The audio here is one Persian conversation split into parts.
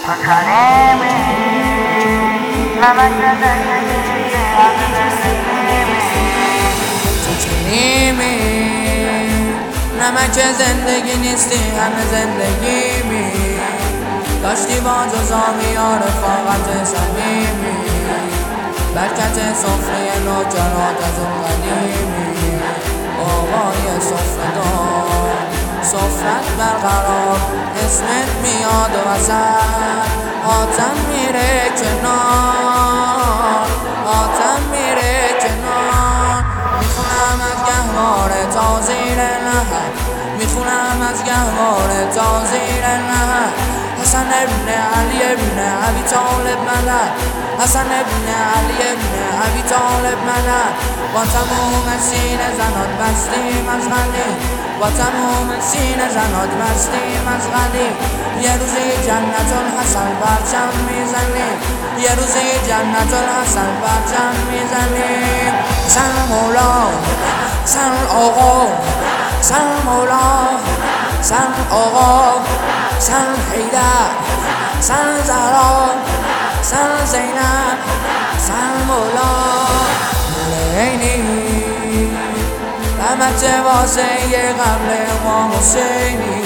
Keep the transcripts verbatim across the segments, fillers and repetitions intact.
تو کریمی نمک زندگی همه زندگی تو کریمی نمک زندگی نیستی همه زندگی می داشتی با جزامی ها رفاقت صمیمی برکت سفره نوجرات از اون قدیمی آقای سفره دار سفرت برقرار اسمت میاد و وسط آتم میره کنار آتم میره کنار میخونم از گهواره تا زیر لحد میخونم از گهواره تا زیر لحد حسن ابن علی ابن ابی طالب ملک حسن ابن علی ابن ابی طالب ملک با تموم سینه زنات بستیم از غلی با تموم سینه زنات بستیم از غلی یه روزی جنت الحسن برچم میزنیم یه روزی جنت الحسن برچم میزنیم حسن مولا حسن آقا حسن مولا حسن آقا حسن حیدر حسن زهرا حسن زینب حسن مولا مولینی رحمت واسه قبل ما حسینی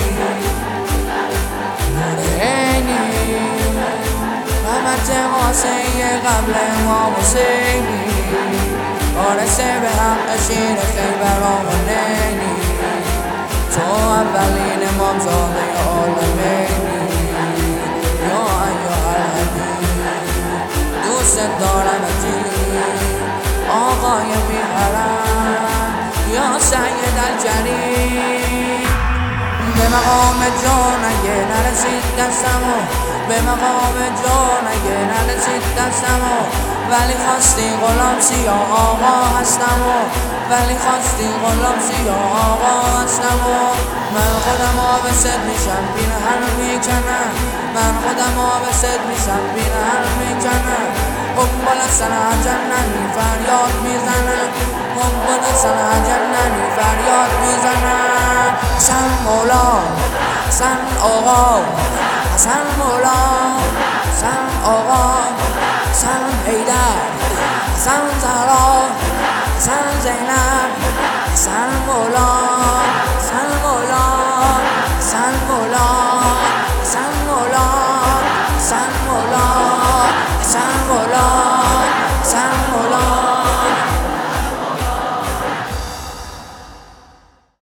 مولینی رحمت واسه قبل ما حسینی وارث به حق شیر خیبر آمنینی تو اولین امامزاده عالمینی یا ایها الحبیب دوست دارم اجیل آقای میهرم یا سید الجلیل به مقام جان اگه نرسید دستمو به مقام جان اگه نرسید دستمو ولی خواستی غلام سیاه آقا هستمو ولی خواستی غلام سیاه آقا هستمو من خودم آبست میشم بین هر میکنم من خودم آبست میشم بین هر میکنم قنبل سنا جننی فریاد میزنم قنبل سنا جننی فریاد میزنم حسن مولا حسن آقا حسن مولا حسن آقا حسن حیدر حسن زهرا حسن زینب حسن مولا